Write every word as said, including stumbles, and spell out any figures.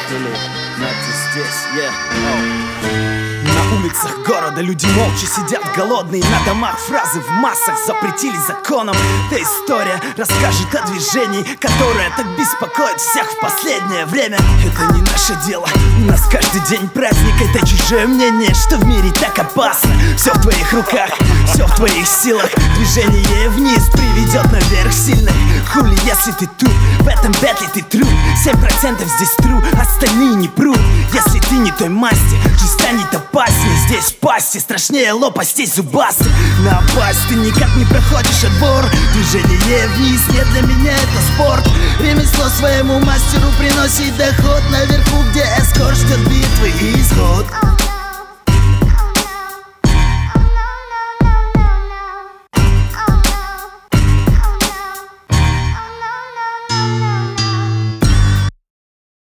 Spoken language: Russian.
ждали. Надя здесь, yeah. Oh. На улицах города люди молча сидят голодные. На домах фразы в массах запретили законом. Эта история расскажет о движении, которое так беспокоит всех в последнее время. Это не наше дело, у нас каждый день праздник. Это чужое мнение, что в мире так опасно. Все в твоих руках, все в твоих силах. Движение вниз приведет наверх сильных. Хули, если ты тут, в этом бэтле ты тру. Семь процентов здесь тру, остальные не прут. Если ты не той масти, жизнь станет опасней. Здесь в пасти страшнее лопастей зубастых. Напасть ты никак не проходишь отбор. Движение вниз не для меня это спорт. Ремесло своему мастеру приносит доход. Наверху, где эскорт, ждет битвы и исход.